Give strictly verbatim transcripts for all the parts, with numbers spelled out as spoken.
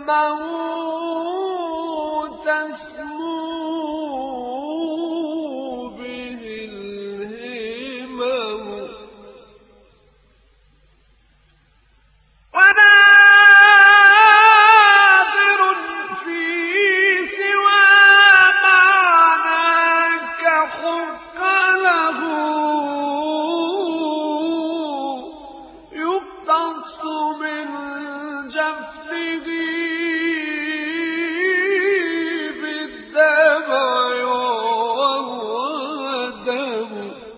تسمو به الهمم وناظر في سوى معناك حق له يقتص من جفه بالدمع وهو دم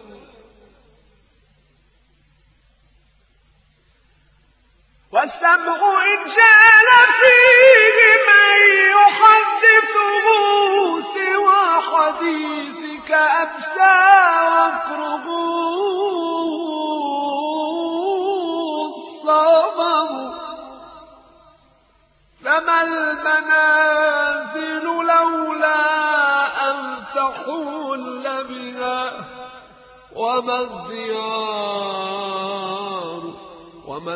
والسمع إن جال فيه من يحدثه سوى حديثك أبسى وكره الصمم فما المنازل لولا أن تحول بها وما الديار وما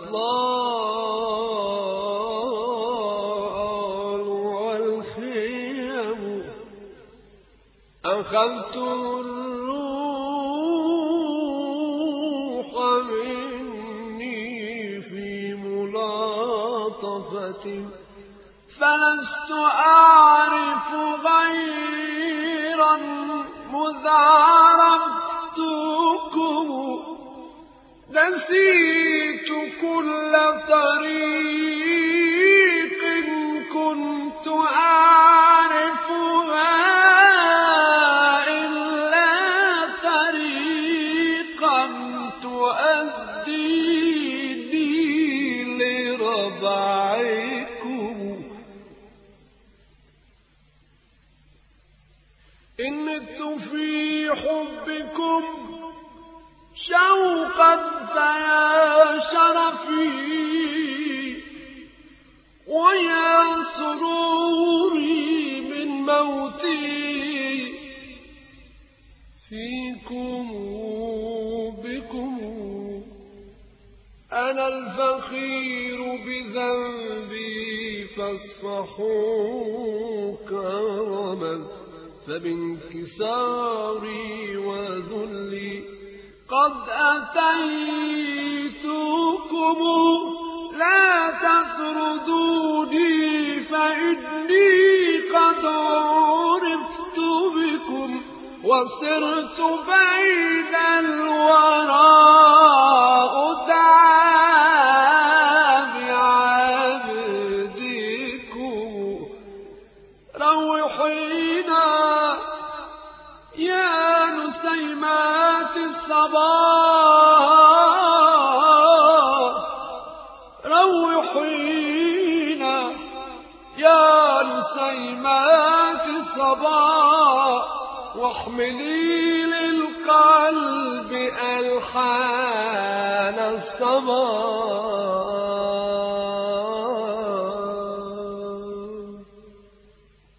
الأطلال والخيم أخذت الروح مني في ملاطفة فلست أعرف غيرا مذ عرفتكم نسيت كل طريق كنت أعرفها إلا طريقا تؤديني لربعكم إن مت في حبكم شوقا فيا شرفي ويا سروري من موتي فيكم بكم أنا الفخير بذنبي فاصفحوا كرما فبانكساري وذلي قد أتيتكم لا تطردوني فإني قد عرفت بكم وصرت بين الورى أتابع عبدكم روحينا يا نسيمات الصباح روحينا يا نسيمات الصباح واحملي للقلب ألحان الصباح